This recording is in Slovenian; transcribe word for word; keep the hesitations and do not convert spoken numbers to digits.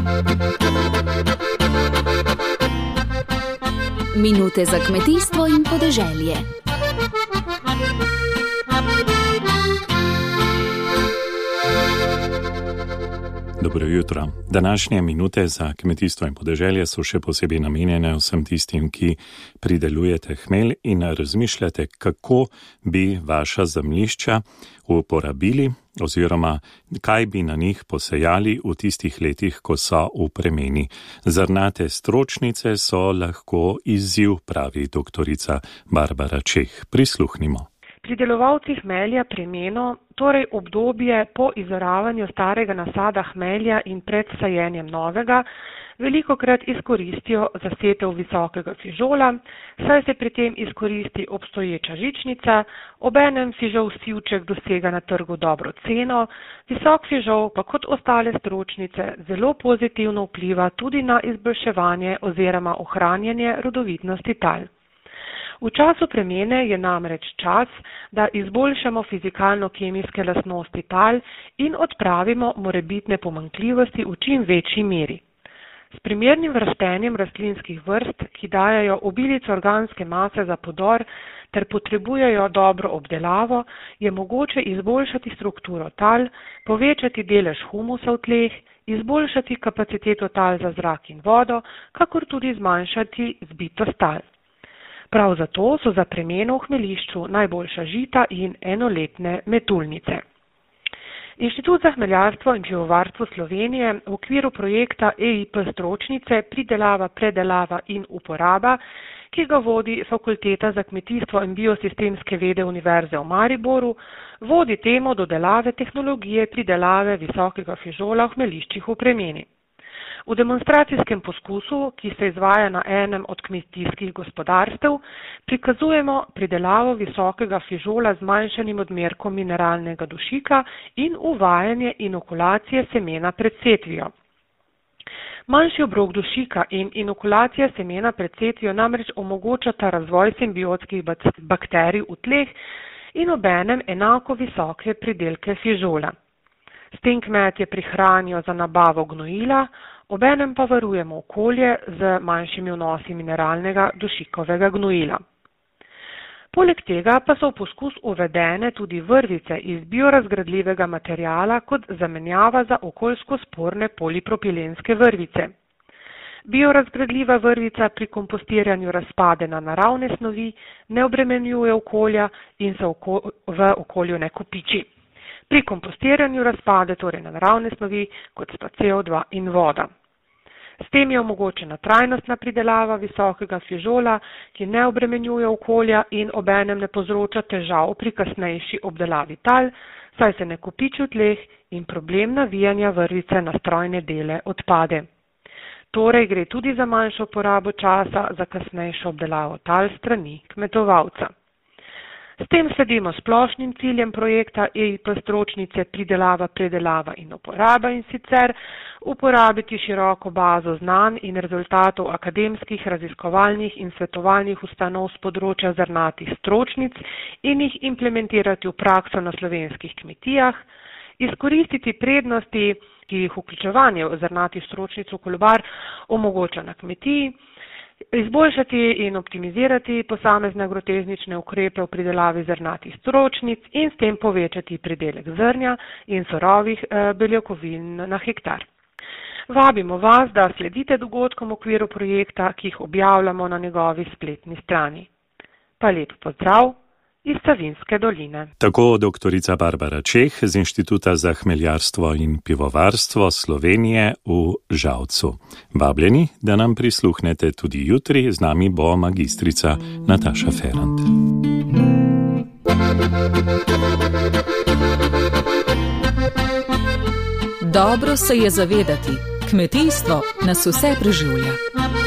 Minute za kmetijstvo in podeželje. Dobro jutro. Današnje minute za kmetijstvo in podeželje so še posebej namenjene vsem tistim, ki pridelujete hmelj in razmišljate, kako bi vaša zemljišča uporabili oziroma kaj bi na njih posejali v tistih letih, ko so v premeni. Zrnate stročnice so lahko izziv, pravi doktorica Barbara Čeh. Prisluhnimo. Pridelovalci hmelja premeno, torej obdobje po izoravanju starega nasada hmelja in pred sajenjem novega, velikokrat izkoristijo za setev visokega fižola, saj se pri tem izkoristi obstoječa žičnica, obenem fižol sivček dosega na trgu dobro ceno, visok fižol pa kot ostale stročnice zelo pozitivno vpliva tudi na izboljševanje oziroma ohranjanje rodovitnosti tal. V času premene je namreč čas, da izboljšamo fizikalno-kemijske lastnosti tal in odpravimo morebitne pomanjkljivosti v čim večji meri. S primernim vrštenjem rastlinskih vrst, ki dajajo obilico organske mase za podor ter potrebujejo dobro obdelavo, je mogoče izboljšati strukturo tal, povečati delež humusa v tleh, izboljšati kapaciteto tal za zrak in vodo, kakor tudi zmanjšati zbitost tal. Prav zato so za premeno v hmeljišču najboljša žita in enoletne metulnice. Inštitut za hmeljarstvo in pivovarstvo Slovenije v okviru projekta E I P stročnice pridelava, predelava in uporaba, ki ga vodi Fakulteta za kmetijstvo in biosistemske vede Univerze v Mariboru, vodi temo dodelave tehnologije pridelave visokega fižola v hmeljiščih v premeni. V demonstracijskem poskusu, ki se izvaja na enem od kmetijskih gospodarstev, prikazujemo pridelavo visokega fižola z manjšanim odmerkom mineralnega dušika in uvajanje inokulacije semena pred setvijo. Manjši obrok dušika in inokulacija semena pred setvijo namreč omogočata razvoj simbiotskih bakterij v tleh in obenem enako visoke pridelke fižola. S tem kmetje prihranijo za nabavo gnojila, obenem pa varujemo okolje z manjšimi vnosi mineralnega dušikovega gnojila. Poleg tega pa so v poskus uvedene tudi vrvice iz biorazgradljivega materiala kot zamenjava za okoljsko sporne polipropilenske vrvice. Biorazgradljiva vrvica pri kompostiranju razpade na naravne snovi, ne obremenjuje okolja in se v okolju ne kopiči. Pri kompostiranju razpade torej na naravne snovi, kot sta C O dva in voda. S tem je omogočena trajnostna pridelava visokega fižola, ki ne obremenjuje okolja in obenem ne povzroča težav pri kasnejši obdelavi tal, saj se ne kopiči v tleh in problem navijanja vrvice na strojne dele odpade. Torej gre tudi za manjšo porabo časa za kasnejšo obdelavo tal strani kmetovalca. S tem sledimo splošnim ciljem projekta E I P stročnice pridelava, predelava in uporaba in sicer uporabiti široko bazo znanj in rezultatov akademskih, raziskovalnih in svetovalnih ustanov z področja zrnatih stročnic in jih implementirati v prakso na slovenskih kmetijah, izkoristiti prednosti, ki jih vključevanje zrnatih stročnic v kolobar omogoča na kmetiji, izboljšati in optimizirati posamezne agrotehnične ukrepe v pridelavi zrnatih stročnic in s tem povečati pridelek zrnja in surovih beljakovin na hektar. Vabimo vas, da sledite dogodkom v okviru projekta, ki jih objavljamo na njegovi spletni strani. Pa lep pozdrav iz Savinjske doline. Tako doktorica Barbara Čeh z Inštituta za hmeljarstvo in pivovarstvo Slovenije v Žalcu. Vabljeni, da nam prisluhnete tudi jutri, z nami bo magistrica Nataša Ferrand. Dobro se je zavedati, kmetijstvo nas vse preživlja.